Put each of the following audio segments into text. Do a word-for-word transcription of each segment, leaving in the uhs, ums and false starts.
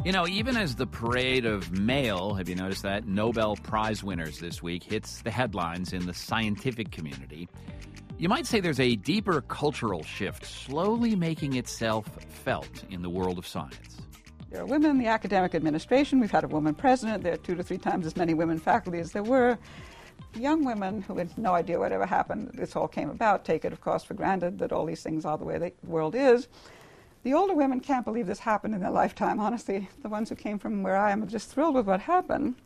You know, even as the parade of male, have you noticed that, Nobel Prize winners this week hits the headlines in the scientific community, you might say there's a deeper cultural shift slowly making itself felt in the world of science. There are women in the academic administration. We've had a woman president. There are two to three times as many women faculty as there were. Young women who had no idea what ever happened, this all came about, take it, of course, for granted that all these things are the way the world is. The older women can't believe this happened in their lifetime. Honestly, the ones who came from where I am are just thrilled with what happened.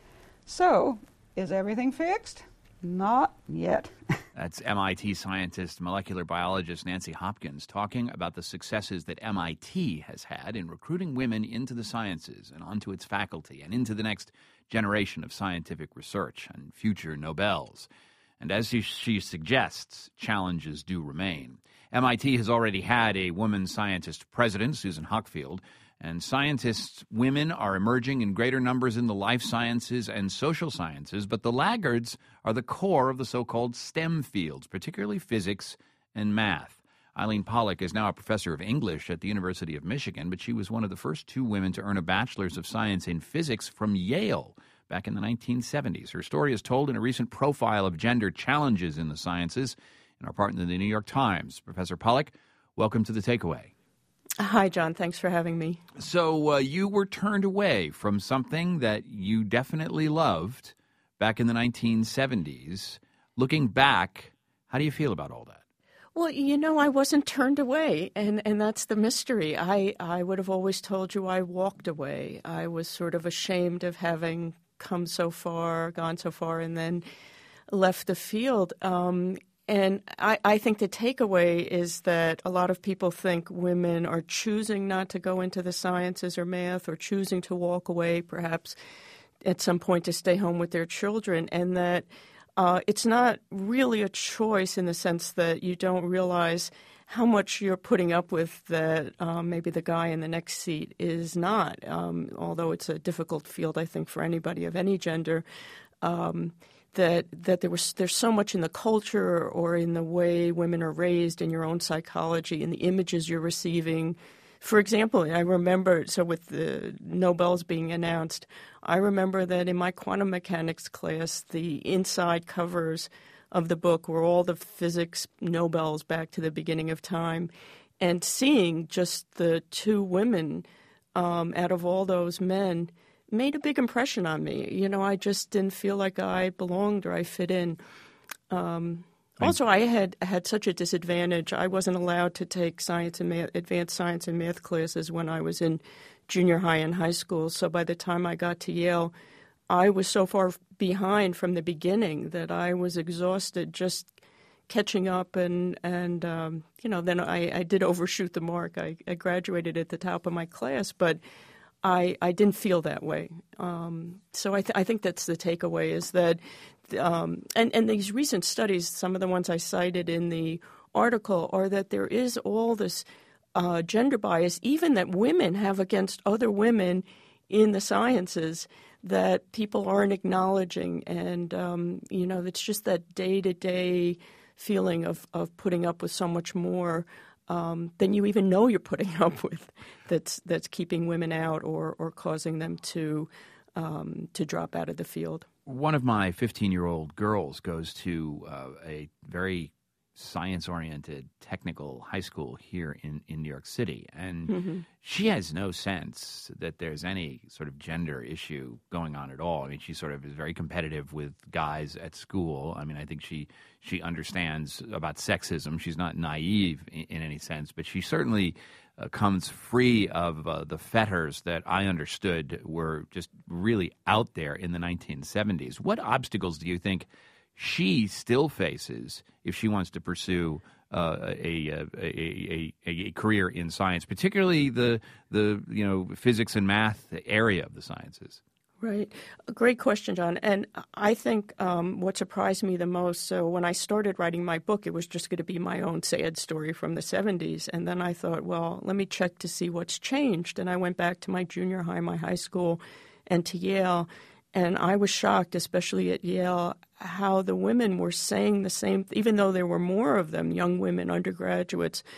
So, is everything fixed? Not yet. That's M I T scientist, molecular biologist Nancy Hopkins talking about the successes that M I T has had in recruiting women into the sciences and onto its faculty and into the next generation of scientific research and future Nobels. And as she, she suggests, challenges do remain. M I T has already had a woman scientist president, Susan Hockfield, and scientists, women, are emerging in greater numbers in the life sciences and social sciences, but the laggards are the core of the so-called STEM fields, particularly physics and math. Eileen Pollack is now a professor of English at the University of Michigan, but she was one of the first two women to earn a bachelor's of science in physics from Yale back in the nineteen seventies. Her story is told in a recent profile of gender challenges in the sciences in our partner, the New York Times. Professor Pollack, welcome to The Takeaway. Hi, John. Thanks for having me. So uh, you were turned away from something that you definitely loved back in the nineteen seventies. Looking back, how do you feel about all that? Well, you know, I wasn't turned away, and, and that's the mystery. I, I would have always told you I walked away. I was sort of ashamed of having come so far, gone so far, and then left the field. Um, and I, I think the takeaway is that a lot of people think women are choosing not to go into the sciences or math, or choosing to walk away, perhaps at some point to stay home with their children, and that Uh, it's not really a choice in the sense that you don't realize how much you're putting up with that um, maybe the guy in the next seat is not, um, although it's a difficult field, I think, for anybody of any gender, um, that that there was there's so much in the culture or in the way women are raised, in your own psychology, in the images you're receiving. For example, I remember, so with the Nobels being announced, I remember that in my quantum mechanics class, the inside covers of the book were all the physics Nobels back to the beginning of time. And seeing just the two women um, out of all those men made a big impression on me. You know, I just didn't feel like I belonged or I fit in. Um Also, I had had such a disadvantage. I wasn't allowed to take science and math, advanced science and math classes when I was in junior high and high school. So by the time I got to Yale, I was so far behind from the beginning that I was exhausted just catching up. And, and um, you know, then I, I did overshoot the mark. I, I graduated at the top of my class, but I, I didn't feel that way. Um, so I, th- I think that's the takeaway is that Um, and, and these recent studies, some of the ones I cited in the article, are that there is all this uh, gender bias, even that women have against other women in the sciences, that people aren't acknowledging. And, um, you know, it's just that day-to-day feeling of, of putting up with so much more um, than you even know you're putting up with that's that's keeping women out or, or causing them to um, to drop out of the field. One of my fifteen-year-old girls goes to uh, a very science-oriented technical high school here in, in New York City, and mm-hmm. she has no sense that there's any sort of gender issue going on at all. I mean, she sort of is very competitive with guys at school. I mean, I think she she understands about sexism. She's not naive in, in any sense, but she certainly Uh, comes free of uh, the fetters that I understood were just really out there in the nineteen seventies. What obstacles do you think she still faces if she wants to pursue uh, a, a, a, a, a career in science, particularly the the you know physics and math area of the sciences? Right. A great question, John. And I think um, what surprised me the most, so when I started writing my book, it was just going to be my own sad story from the seventies. And then I thought, well, let me check to see what's changed. And I went back to my junior high, my high school, and to Yale. And I was shocked, especially at Yale, how the women were saying the same, even though there were more of them, young women, undergraduates,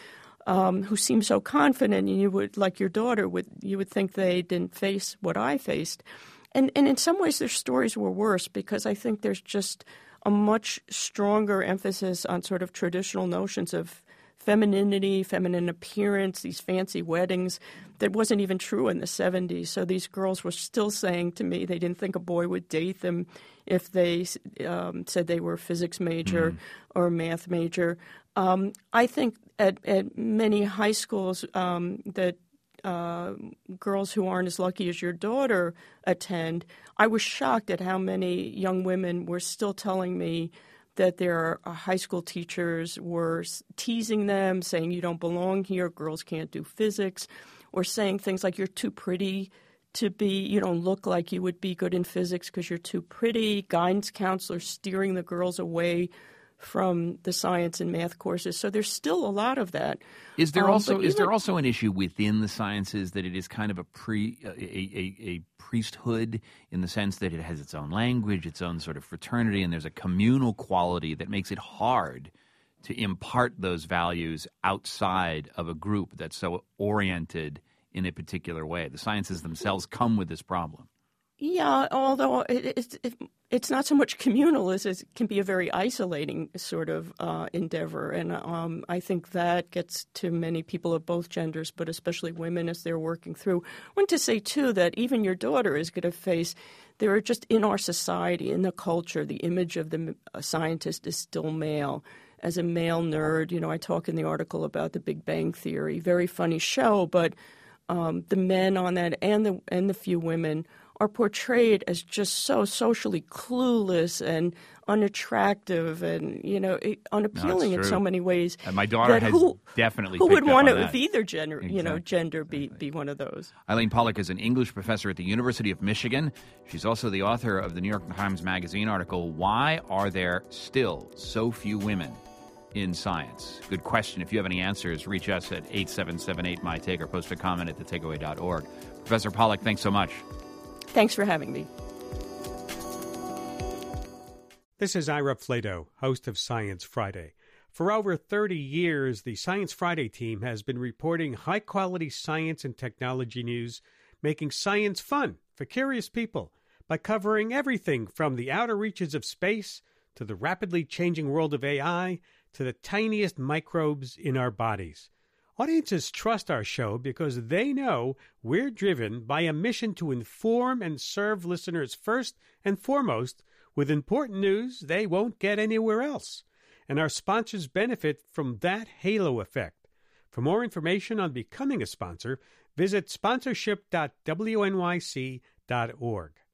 um, who seem so confident, and you would, like your daughter, would you would think they didn't face what I faced. And, and in some ways, their stories were worse because I think there's just a much stronger emphasis on sort of traditional notions of femininity, feminine appearance, these fancy weddings that wasn't even true in the seventies. So these girls were still saying to me they didn't think a boy would date them if they um, said they were a physics major mm. or a math major. Um, I think at, at many high schools um, that uh, girls who aren't as lucky as your daughter attend, I was shocked at how many young women were still telling me that their high school teachers were teasing them, saying you don't belong here, girls can't do physics, or saying things like you're too pretty to be, you don't look like you would be good in physics because you're too pretty, guidance counselors steering the girls away from the science and math courses. So there's still a lot of that. Is there um, also is even, there also an issue within the sciences that it is kind of a pre a, a, a priesthood in the sense that it has its own language, its own sort of fraternity, and there's a communal quality that makes it hard to impart those values outside of a group that's so oriented in a particular way? The sciences themselves come with this problem. Yeah, although it, it, it, it's not so much communal as it can be a very isolating sort of uh, endeavor. And um, I think that gets to many people of both genders, but especially women as they're working through. I want to say, too, that even your daughter is going to face – there are just in our society, in the culture, the image of the scientist is still male. As a male nerd, you know, I talk in the article about the Big Bang Theory. Very funny show, but um, the men on that and the and the few women – are portrayed as just so socially clueless and unattractive and, you know, unappealing no, in so many ways. And my daughter has who, definitely Who picked would up want on to, that. if either gender, exactly. you know, gender be, be one of those? Eileen Pollack is an English professor at the University of Michigan. She's also the author of the New York Times Magazine article, Why Are There Still So Few Women in Science? Good question. If you have any answers, reach us at eight seven seven eight, M Y Take or post a comment at the takeaway dot org. Professor Pollack, thanks so much. Thanks for having me. This is Ira Flato, host of Science Friday. For over thirty years, the Science Friday team has been reporting high-quality science and technology news, making science fun for curious people by covering everything from the outer reaches of space to the rapidly changing world of A I to the tiniest microbes in our bodies. Audiences trust our show because they know we're driven by a mission to inform and serve listeners first and foremost with important news they won't get anywhere else. And our sponsors benefit from that halo effect. For more information on becoming a sponsor, visit sponsorship dot w n y c dot org.